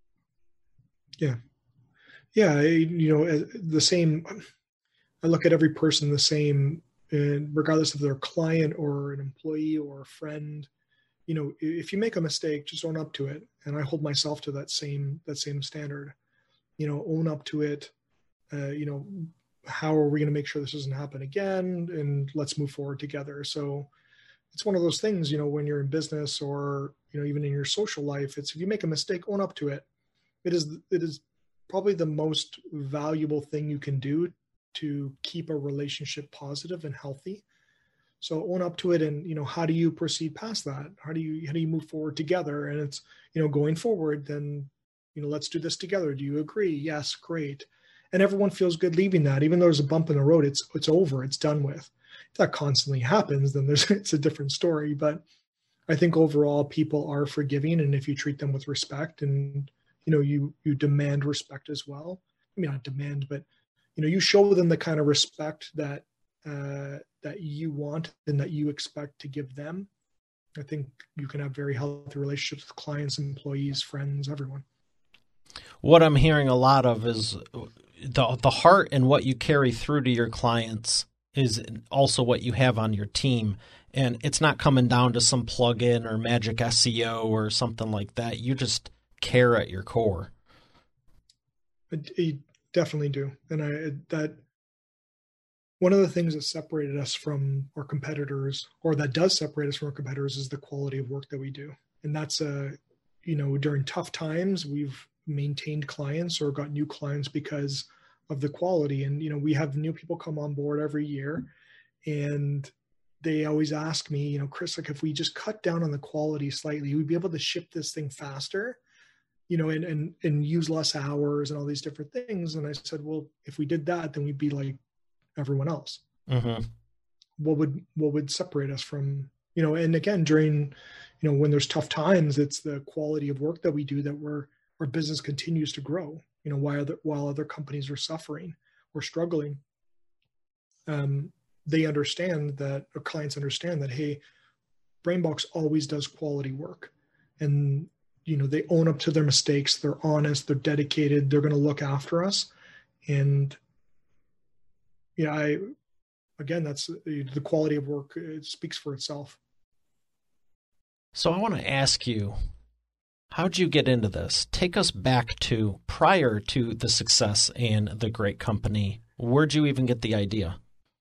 Yeah. Yeah, you know, the same, I look at every person the same, and regardless of their client or an employee or a friend, you know, if you make a mistake, just own up to it. And I hold myself to that same, that same standard, you know, own up to it. Uh, you know, how are we going to make sure this doesn't happen again? And let's move forward together. So it's one of those things, you know, when you're in business or, you know, even in your social life, it's, if you make a mistake, own up to it. It is, it is, probably the most valuable thing you can do to keep a relationship positive and healthy. So own up to it. And, you know, how do you proceed past that? How do you, how do you move forward together? And it's, you know, going forward, then, you know, let's do this together. Do you agree? Yes. Great. And everyone feels good leaving that, even though there's a bump in the road, it's, it's over, it's done with. If that constantly happens, then there's, it's a different story. But I think overall people are forgiving. And if you treat them with respect and, you know, you, you demand respect as well. I mean, not demand, but, you know, you show them the kind of respect that, uh, that you want and that you expect to give them. I think you can have very healthy relationships with clients, employees, friends, everyone. What I'm hearing a lot of is the the heart and what you carry through to your clients is also what you have on your team. And it's not coming down to some plugin or magic S E O or something like that. You just care at your core. I, I definitely do. And I, that one of the things that separated us from our competitors, or that does separate us from our competitors, is the quality of work that we do. And that's a, you know, during tough times, we've maintained clients or got new clients because of the quality. And, you know, we have new people come on board every year, and they always ask me, you know, Chris, like if we just cut down on the quality slightly, we'd be able to ship this thing faster, you know, and, and, and use less hours and all these different things. And I said, well, if we did that, then we'd be like everyone else. Mm-hmm. What would, what would separate us from, you know, and again, during, you know, when there's tough times, it's the quality of work that we do that we're, our business continues to grow, you know, while other, while other companies are suffering or struggling. Um, they understand that, or clients understand that, hey, BrainBox always does quality work. And, you know, they own up to their mistakes. They're honest, they're dedicated, they're going to look after us. And yeah, I, again, that's the quality of work. It speaks for itself. So I want to ask you, how'd you get into this? Take us back to prior to the success and the great company. Where'd you even get the idea?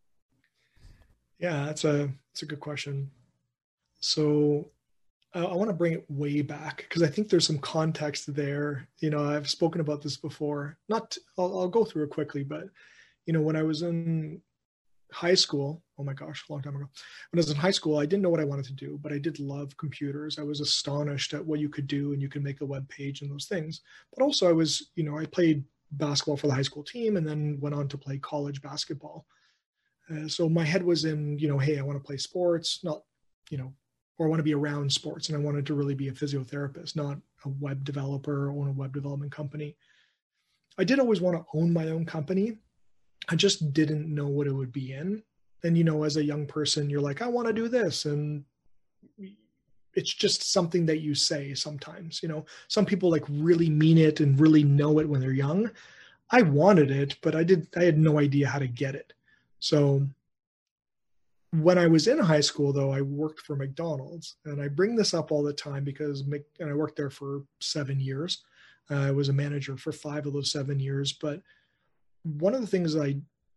Yeah, that's a, that's a good question. So uh, I want to bring it way back because I think there's some context there. You know, I've spoken about this before. Not, I'll, I'll go through it quickly, but you know, when I was in high school, oh my gosh, a long time ago, when I was in high school, I didn't know what I wanted to do, but I did love computers. I was astonished at what you could do, and you could make a web page and those things. But also I was, you know, I played basketball for the high school team and then went on to play college basketball. Uh, so my head was in, you know, hey, I want to play sports, not, you know, or I want to be around sports. And I wanted to really be a physiotherapist, not a web developer or own a web development company. I did always want to own my own company. I just didn't know what it would be in. And, you know, as a young person, you're like, I want to do this. And it's just something that you say sometimes, you know, some people like really mean it and really know it when they're young. I wanted it, but I did, I had no idea how to get it. So when I was in high school, though, I worked for McDonald's, and I bring this up all the time because Mc, and I worked there for seven years. Uh, I was a manager for five of those seven years, but one of the things I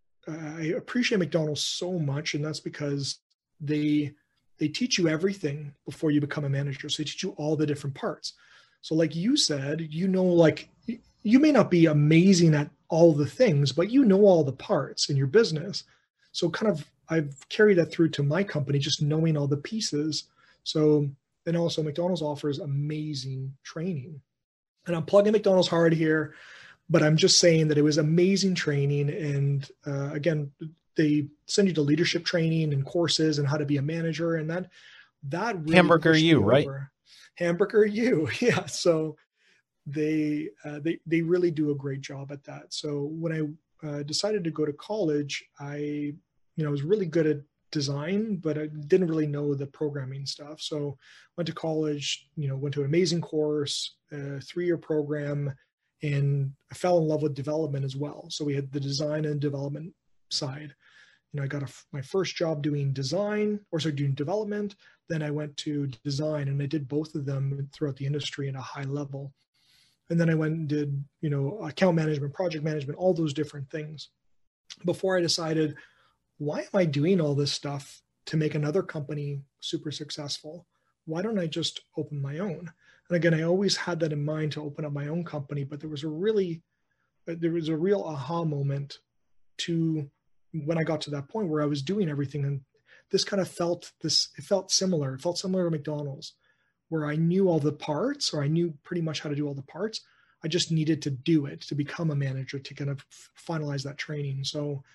I appreciate McDonald's so much, and that's because they they teach you everything before you become a manager. So they teach you all the different parts. So like you said, you know, like you may not be amazing at all the things, but you know all the parts in your business. So kind of I've carried that through to my company, just knowing all the pieces. So, and also McDonald's offers amazing training. And I'm plugging McDonald's hard here, but I'm just saying that it was amazing training. And uh, again, they send you to leadership training and courses and how to be a manager. And that, that really Hamburger U, right? Hamburger U. Yeah. So they, uh, they, they really do a great job at that. So when I uh, decided to go to college, I, you know, was really good at design, but I didn't really know the programming stuff. So went to college, you know, went to an amazing course, a three-year program, and I fell in love with development as well. So we had the design and development side. You know, I got a, my first job doing design, or sorry, doing development. Then I went to design, and I did both of them throughout the industry at a high level. And then I went and did, you know, account management, project management, all those different things before I decided, why am I doing all this stuff to make another company super successful? Why don't I just open my own? And again, I always had that in mind to open up my own company, but there was a really, there was a real aha moment to when I got to that point where I was doing everything. And this kind of felt this, it felt similar. It felt similar to McDonald's, where I knew all the parts, or I knew pretty much how to do all the parts. I just needed to do it to become a manager, to kind of finalize that training. So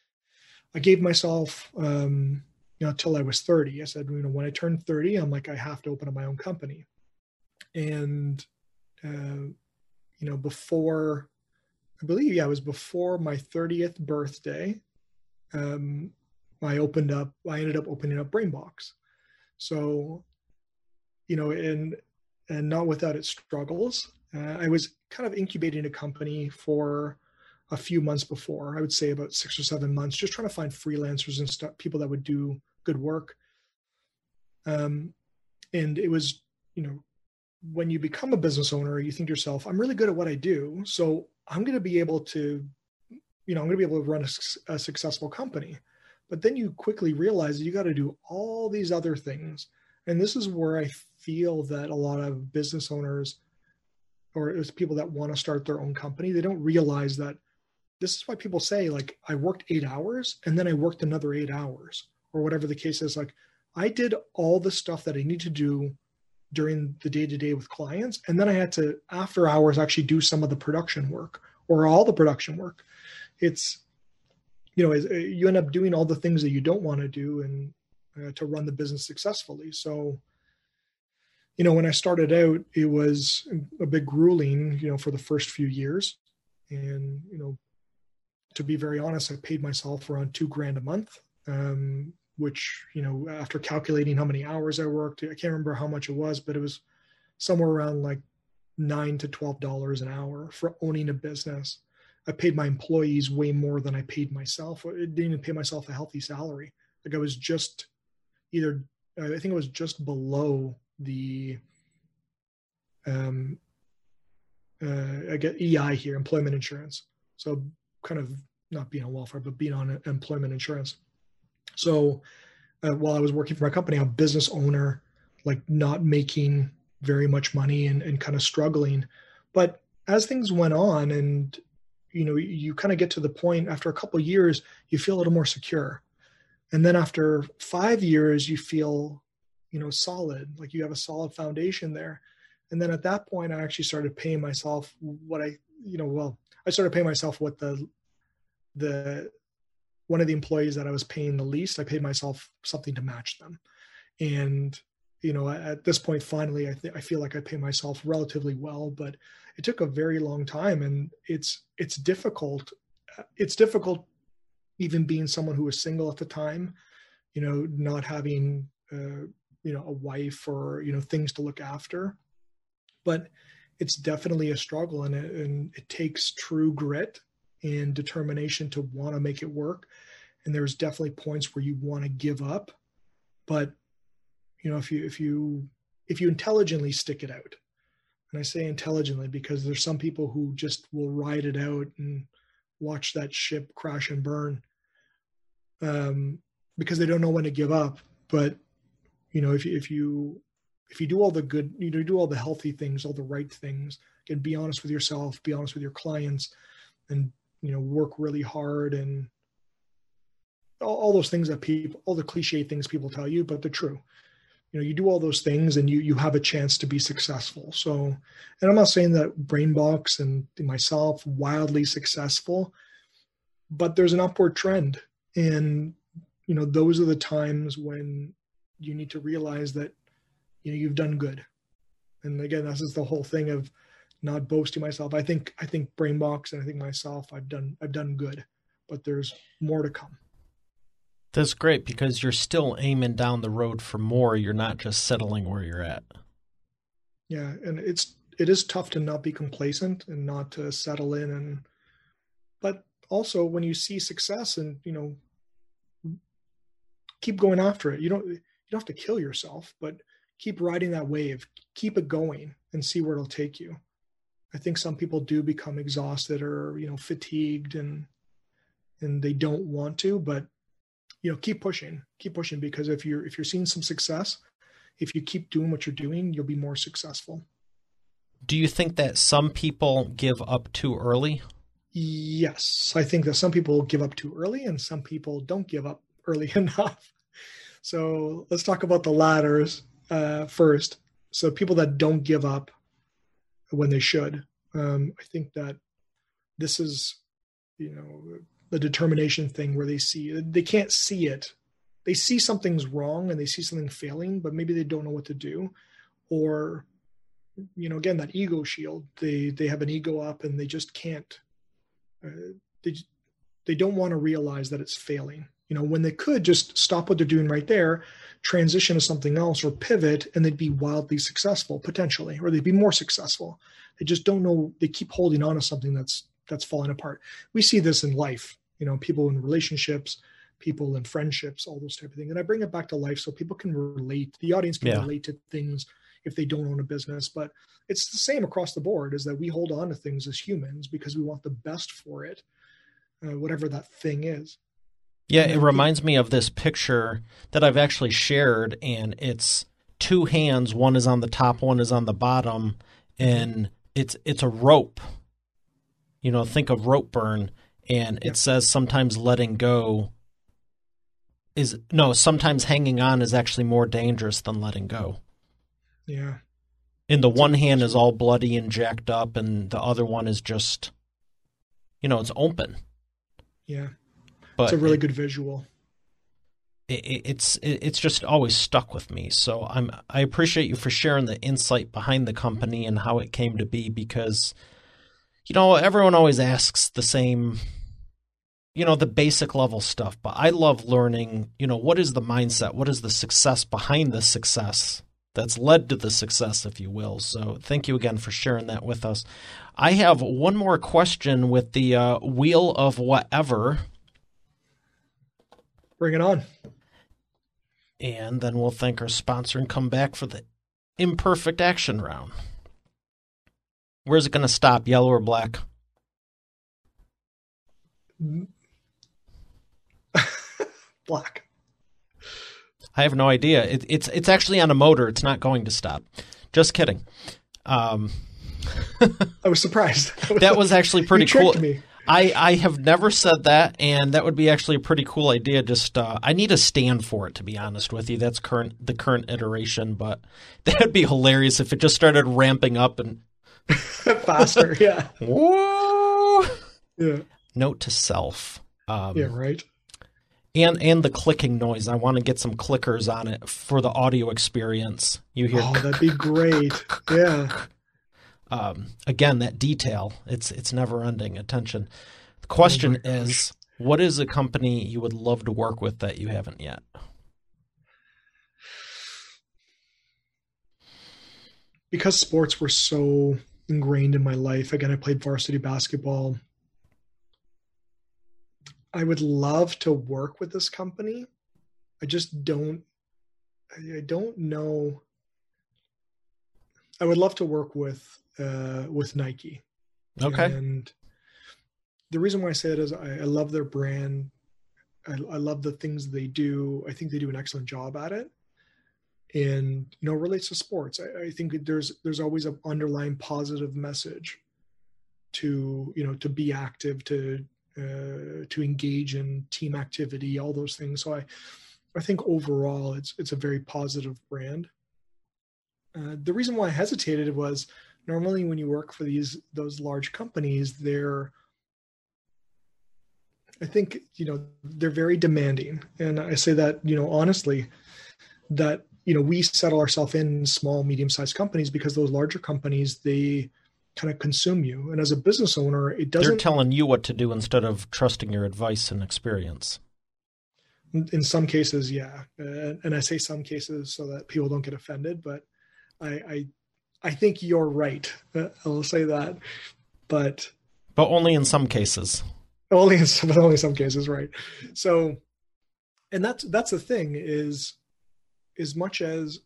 I gave myself, um, you know, till I was thirty. I said, you know, when I turned thirty, I'm like, I have to open up my own company. And, uh, you know, before, I believe, yeah, it was before my thirtieth birthday, um, I opened up, I ended up opening up BrainBox. So, you know, and, and not without its struggles. Uh, I was kind of incubating a company for a few months before, I would say about six or seven months, just trying to find freelancers and stuff, people that would do good work. Um, and it was, you know, when you become a business owner, you think to yourself, I'm really good at what I do. So I'm going to be able to, you know, I'm going to be able to run a, a successful company. But then you quickly realize that you got to do all these other things. And this is where I feel that a lot of business owners, or it's people that want to start their own company, they don't realize that this is why people say, like, I worked eight hours and then I worked another eight hours or whatever the case is. Like, I did all the stuff that I need to do during the day-to-day with clients. And then I had to, after hours, actually do some of the production work or all the production work. It's, you know, you end up doing all the things that you don't want to do and uh, to run the business successfully. So, you know, when I started out, it was a bit grueling, you know, for the first few years. And, you know, to be very honest, I paid myself around two grand a month, um, which, you know, after calculating how many hours I worked, I can't remember how much it was, but it was somewhere around like nine to twelve dollars an hour for owning a business. I paid my employees way more than I paid myself. I didn't even pay myself a healthy salary. Like I was just either, I think it was just below the, um, uh, I get E I here, employment insurance. So kind of not being on welfare, but being on employment insurance. So uh, while I was working for my company, I'm a business owner, like not making very much money and, and kind of struggling. But as things went on and, you know, you kind of get to the point after a couple of years, you feel a little more secure. And then after five years, you feel, you know, solid, like you have a solid foundation there. And then at that point, I actually started paying myself what I, you know, well, I started paying myself what the, the, one of the employees that I was paying the least, I paid myself something to match them. And, you know, at this point, finally, I think I feel like I pay myself relatively well, but it took a very long time, and it's, it's difficult. It's difficult even being someone who was single at the time, you know, not having, uh, you know, a wife or, you know, things to look after, but it's definitely a struggle, and it, and it takes true grit and determination to want to make it work. And there's definitely points where you want to give up, but you know, if you, if you, if you intelligently stick it out, and I say intelligently because there's some people who just will ride it out and watch that ship crash and burn, um, because they don't know when to give up. But you know, if you, if you if you do all the good, you know, do all the healthy things, all the right things, again, be honest with yourself, be honest with your clients, and you know, work really hard, and all, all those things that people, all the cliche things people tell you, but they're true. You know, you do all those things and you you have a chance to be successful. So, and I'm not saying that BrainBox and myself wildly successful, but there's an upward trend. And, you know, those are the times when you need to realize that, you know, you've done good. And again, this is the whole thing of not boasting myself. I think, I think BrainBox and I think myself, I've done, I've done good, but there's more to come. That's great because you're still aiming down the road for more. You're not just settling where you're at. Yeah. And it's, it is tough to not be complacent and not to settle in. And, but also when you see success and, you know, keep going after it. You don't, you don't have to kill yourself, but keep riding that wave, keep it going and see where it'll take you. I think some people do become exhausted or, you know, fatigued and, and they don't want to, but you know, keep pushing, keep pushing, because if you're, if you're seeing some success, if you keep doing what you're doing, you'll be more successful. Do you think that some people give up too early? Yes. I think that some people give up too early and some people don't give up early enough. So let's talk about the ladders uh, first. So people that don't give up when they should. Um, I think that this is, you know, the determination thing where they see, they can't see it. They see something's wrong and they see something failing, but maybe they don't know what to do. Or, you know, again, that ego shield, they, they have an ego up and they just can't, uh, they, they don't want to realize that it's failing. You know, when they could just stop what they're doing right there, transition to something else or pivot, and they'd be wildly successful potentially, or they'd be more successful. They just don't know. They keep holding on to something that's, that's falling apart. We see this in life, you know, people in relationships, people in friendships, all those type of things. And I bring it back to life so people can relate, the audience can yeah. relate to things if they don't own a business, but it's the same across the board, is that we hold on to things as humans because we want the best for it, uh, whatever that thing is. Yeah, it reminds me of this picture that I've actually shared, and it's two hands. One is on the top, one is on the bottom, and it's it's a rope. You know, think of rope burn, and it yeah. says sometimes letting go is – no, sometimes hanging on is actually more dangerous than letting go. Yeah. And the one hand is all bloody and jacked up, and the other one is just, you know, it's open. Yeah. But it's a really good visual. It, it, it's it, it's just always stuck with me. So I'm I appreciate you for sharing the insight behind the company and how it came to be, because, you know, everyone always asks the same, you know, the basic level stuff. But I love learning, you know, what is the mindset? What is the success behind the success that's led to the success, if you will. So thank you again for sharing that with us. I have one more question with the uh, Wheel of Whatever. Bring it on. And then we'll thank our sponsor and come back for the imperfect action round. Where's it going to stop, yellow or black? Black. I have no idea. It, it's it's actually on a motor. It's not going to stop. Just kidding. Um, I was surprised. That was actually pretty you cool. tricked me. I, I have never said that, and that would be actually a pretty cool idea. Just uh, I need a stand for it, to be honest with you. That's current the current iteration, but that would be hilarious if it just started ramping up and faster. Yeah. Whoa. Yeah. Note to self. Um, yeah. Right. And and the clicking noise. I want to get some clickers on it for the audio experience. You hear? Oh, that'd be great. Yeah. Um, again, that detail, it's it's never-ending attention. The question oh is, what is a company you would love to work with that you haven't yet? Because sports were so ingrained in my life, again, I played varsity basketball. I would love to work with this company. I just don't, I don't know. I would love to work with uh, with Nike. Okay. And the reason why I say it is I, I love their brand. I, I love the things they do. I think they do an excellent job at it. And, you know, it relates to sports. I, I think there's there's always an underlying positive message to, you know, to be active, to uh, to engage in team activity, all those things. So I, I think overall it's it's a very positive brand. Uh, the reason why I hesitated was normally when you work for these those large companies, they're I think, you know, they're very demanding. And I say that, you know, honestly, that, you know, we settle ourselves in small, medium-sized companies because those larger companies, they kind of consume you. And as a business owner, it doesn't... They're telling you what to do instead of trusting your advice and experience. In some cases, yeah. Uh, and I say some cases so that people don't get offended, but I I, I think you're right. Uh, I'll say that. But... But only in some cases. Only in some, only some cases, right. So, and that's that's the thing is... as much as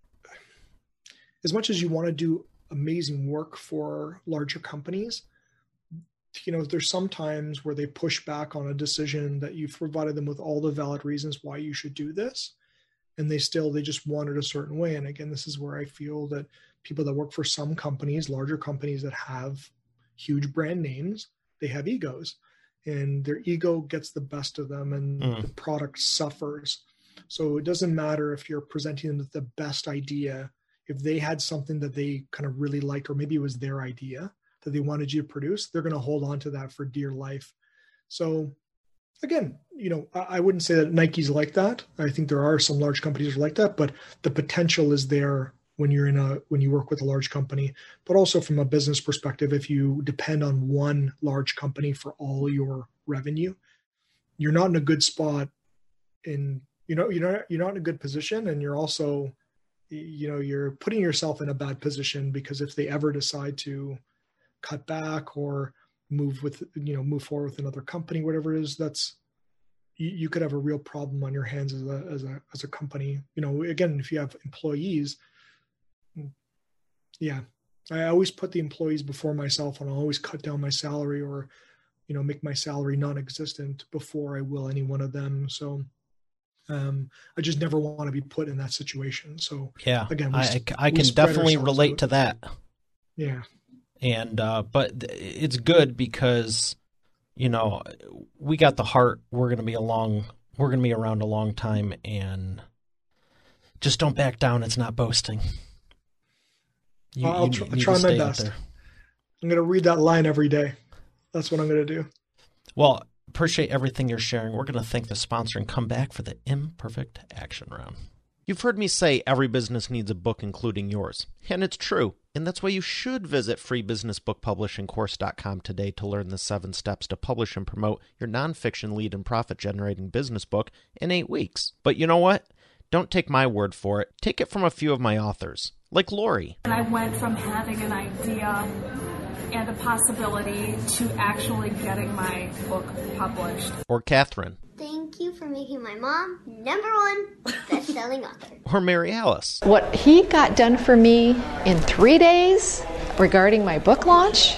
as much as you want to do amazing work for larger companies, you know, there's some times where they push back on a decision that you've provided them with all the valid reasons why you should do this. And they still, they just want it a certain way. And again, this is where I feel that people that work for some companies, larger companies that have huge brand names, they have egos and their ego gets the best of them and mm. the product suffers. So it doesn't matter if you're presenting them with the best idea. If they had something that they kind of really liked, or maybe it was their idea that they wanted you to produce, they're going to hold on to that for dear life. So again, you know, I, I wouldn't say that Nike's like that. I think there are some large companies that are like that, but the potential is there when you're in a, when you work with a large company, but also from a business perspective, if you depend on one large company for all your revenue, you're not in a good spot in, you know, you're not, you're not in a good position. And you're also, you know, you're putting yourself in a bad position because if they ever decide to cut back or move with, you know, move forward with another company, whatever it is, that's, you, you could have a real problem on your hands as a, as a, as a company. You know, again, if you have employees, yeah, I always put the employees before myself, and I'll always cut down my salary or, you know, make my salary non-existent before I will any one of them. So um, I just never want to be put in that situation. So yeah, again, I, I can definitely relate to that. Yeah. And, uh, but it's good because, you know, we got the heart. We're going to be a long, we're going to be around a long time, and just don't back down. It's not boasting. You, I'll you, try, you try my best. I'm going to read that line every day. That's what I'm going to do. Well, appreciate everything you're sharing. We're going to thank the sponsor and come back for the Imperfect Action Round. You've heard me say every business needs a book, including yours. And it's true. And that's why you should visit free business book publishing course dot com today to learn the seven steps to publish and promote your nonfiction lead and profit-generating business book in eight weeks. But you know what? Don't take my word for it. Take it from a few of my authors, like Lori. And I went from having an idea and a possibility to actually getting my book published. Or Catherine. Thank you for making my mom number one best-selling author. Or Mary Alice. What he got done for me in three days regarding my book launch,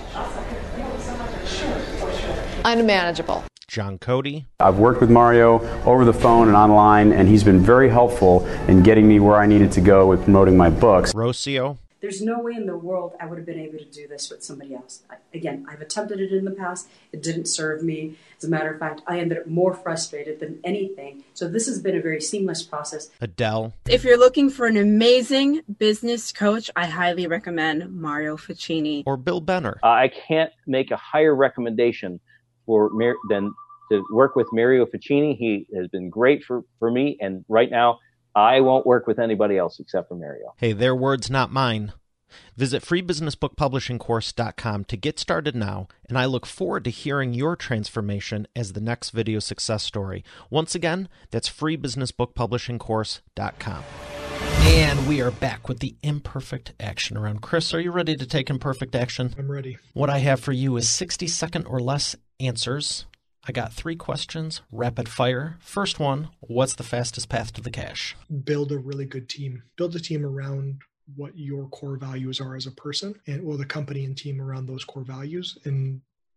unmanageable. John Cody. I've worked with Mario over the phone and online, and he's been very helpful in getting me where I needed to go with promoting my books. Rocio. There's no way in the world I would have been able to do this with somebody else. I, again, I've attempted it in the past. It didn't serve me. As a matter of fact, I ended up more frustrated than anything. So this has been a very seamless process. Adele. If you're looking for an amazing business coach, I highly recommend Mario Ficini. Or Bill Benner. Uh, I can't make a higher recommendation for Mar- than to work with Mario Ficini. He has been great for, for me, and right now, I won't work with anybody else except for Mario. Hey, their words, not mine. Visit free business book publishing course dot com to get started now, and I look forward to hearing your transformation as the next video success story. Once again, that's free business book publishing course dot com. And we are back with the Imperfect Action Round. Chris, are you ready to take imperfect action? I'm ready. What I have for you is sixty second or less answers. I got three questions, rapid fire. First one, what's the fastest path to the cash? Build a really good team. Build a team around what your core values are as a person, and or the company and team around those core values. And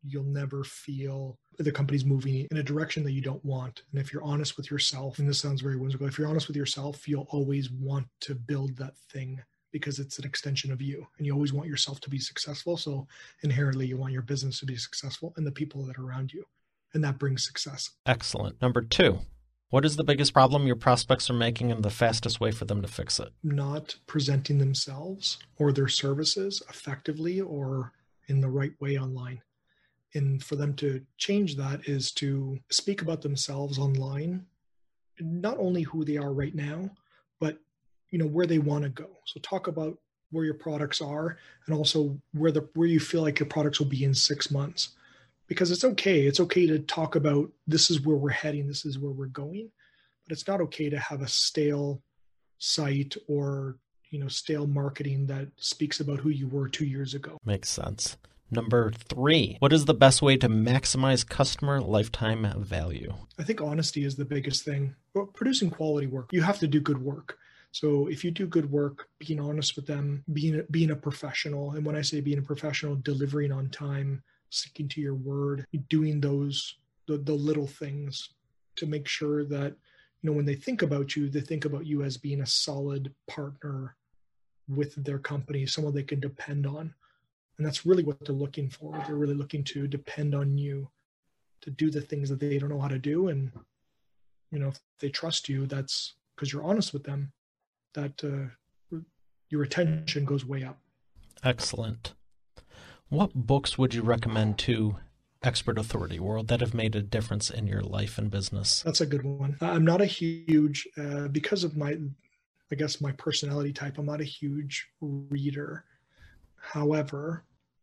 you'll never feel the company's moving in a direction that you don't want. And if you're honest with yourself, and this sounds very whimsical, if you're honest with yourself, you'll always want to build that thing because it's an extension of you, and you always want yourself to be successful. So inherently you want your business to be successful and the people that are around you, and that brings success. Excellent. Number two, what is the biggest problem your prospects are making and the fastest way for them to fix it? Not presenting themselves or their services effectively or in the right way online. And for them to change that is to speak about themselves online, not only who they are right now, but you know, where they want to go. So talk about where your products are and also where the where you feel like your products will be in six months. Because it's okay. It's okay to talk about this is where we're heading, this is where we're going, but it's not okay to have a stale site or, you know, stale marketing that speaks about who you were two years ago. Makes sense. Number three, what is the best way to maximize customer lifetime value? I think honesty is the biggest thing. Well, producing quality work, you have to do good work. So if you do good work, being honest with them, being, being a professional, and when I say being a professional, delivering on time, sticking to your word, doing those, the, the little things to make sure that, you know, when they think about you, they think about you as being a solid partner with their company, someone they can depend on. And that's really what they're looking for. They're really looking to depend on you to do the things that they don't know how to do. And, you know, if they trust you, that's because you're honest with them, that uh, your retention goes way up. Excellent. What books would you recommend to Expert Authority World that have made a difference in your life and business? That's a good one. I'm not a huge, uh, because of my, I guess my personality type, I'm not a huge reader. However,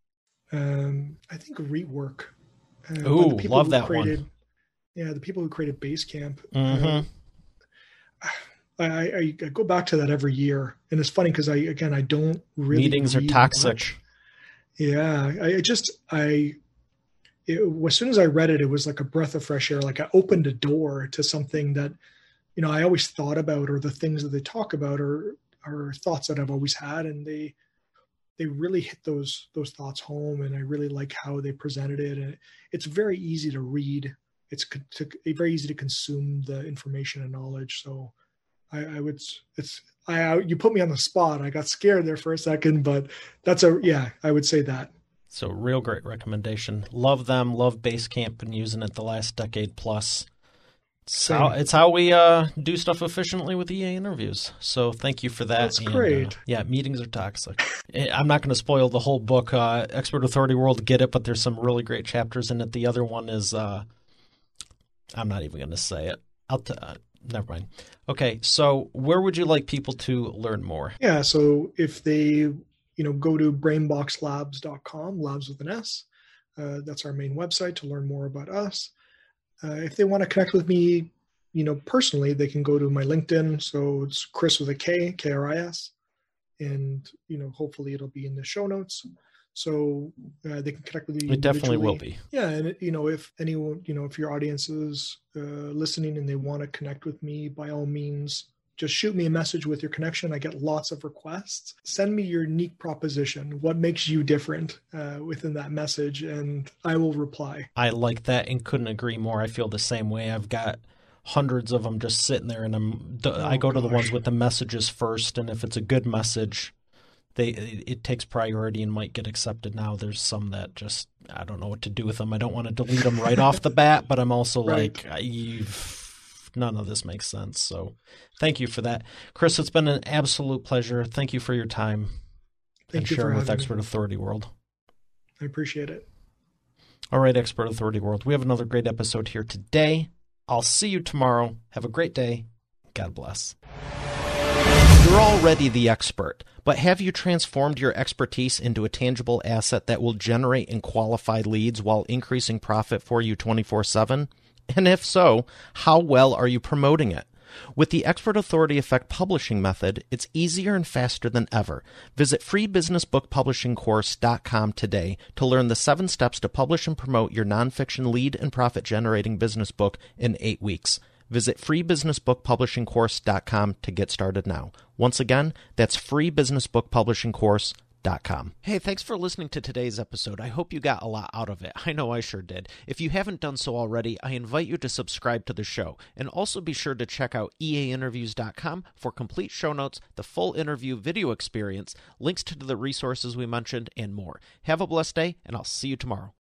um, I think Rework. Uh, Ooh, love that created, one. Yeah, the people who created Basecamp. Mm-hmm. Uh, I, I, I go back to that every year, and it's funny because I again I don't really meetings are toxic. Much. Yeah, I, I just I it, as soon as I read it, it was like a breath of fresh air. Like I opened a door to something that, you know, I always thought about, or the things that they talk about, or are thoughts that I've always had, and they they really hit those those thoughts home. And I really like how they presented it. And it's very easy to read. It's to, very easy to consume the information and knowledge. So. I, I would, it's, I, you put me on the spot. I got scared there for a second, but that's a, yeah, I would say that. So real great recommendation. Love them. Love Basecamp. Been using it the last decade plus. It's how, it's how we uh, do stuff efficiently with E A interviews. So thank you for that. That's and, great. Uh, yeah, meetings are toxic. I'm not going to spoil the whole book. Uh, Expert Authority World, get it, but there's some really great chapters in it. The other one is, uh, I'm not even going to say it. I'll t- uh, Never mind. Okay, so where would you like people to learn more? Yeah, so if they, you know, go to brainbox labs dot com, labs with an S, uh, that's our main website to learn more about us. Uh, if they want to connect with me, you know, personally, they can go to my LinkedIn. So it's Chris with a K, K R I S, and, you know, hopefully it'll be in the show notes. So uh, they can connect with you. It definitely will be. Yeah. And, you know, if anyone, you know, if your audience is uh, listening and they want to connect with me, by all means, just shoot me a message with your connection. I get lots of requests. Send me your unique proposition. What makes you different uh, within that message? And I will reply. I like that and couldn't agree more. I feel the same way. I've got hundreds of them just sitting there, and I'm, oh, I go gosh. to the ones with the messages first. And if it's a good message, They it takes priority and might get accepted now. There's some that just, I don't know what to do with them. I don't want to delete them right off the bat, but I'm also right. like, you've, none of this makes sense. So thank you for that. Chris, it's been an absolute pleasure. Thank you for your time thank and you sharing for with Expert me. Authority World. I appreciate it. All right, Expert Authority World. We have another great episode here today. I'll see you tomorrow. Have a great day. God bless. You're already the expert, but have you transformed your expertise into a tangible asset that will generate and qualify leads while increasing profit for you twenty-four seven? And if so, how well are you promoting it? With the Expert Authority Effect publishing method, it's easier and faster than ever. Visit free business book publishing course dot com today to learn the seven steps to publish and promote your nonfiction lead and profit-generating business book in eight weeks. Visit free business book publishing course dot com to get started now. Once again, that's free business book publishing course dot com. Hey, thanks for listening to today's episode. I hope you got a lot out of it. I know I sure did. If you haven't done so already, I invite you to subscribe to the show. And also be sure to check out E A interviews dot com for complete show notes, the full interview video experience, links to the resources we mentioned, and more. Have a blessed day, and I'll see you tomorrow.